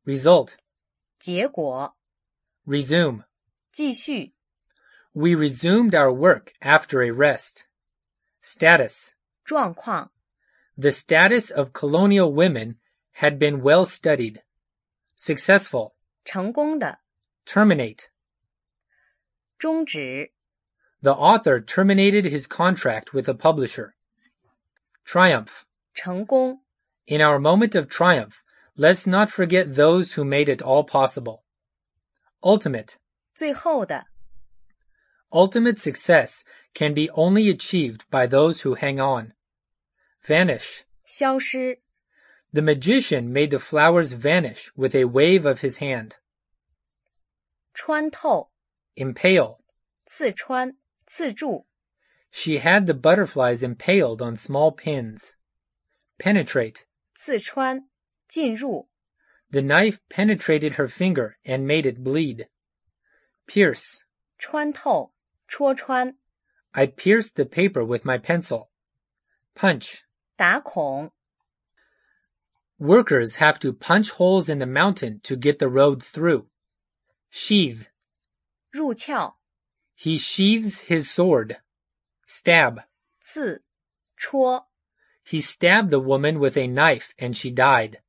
result, 结果 resume. 继续 We resumed our work after a rest. Status, 状况 the status of colonial women had been well studied. Successful, 成功的 terminate. 终止 The author terminated his contract with a publisher. Triumph. 成功 In our moment of triumph, let's not forget those who made it all possible. Ultimate. 最后的 Ultimate success can be only achieved by those who hang on. Vanish. 消失 The magician made the flowers vanish with a wave of his hand. 穿透 Impale. 刺穿刺住 She had the butterflies impaled on small pins. Penetrate. 刺穿进入 The knife penetrated her finger and made it bleed. Pierce. 穿透戳穿 I pierced the paper with my pencil. Punch. 打孔 Workers have to punch holes in the mountain to get the road through. Sheath. 入鞘 He sheathes his sword. Stab. 刺戳 He stabbed the woman with a knife and she died.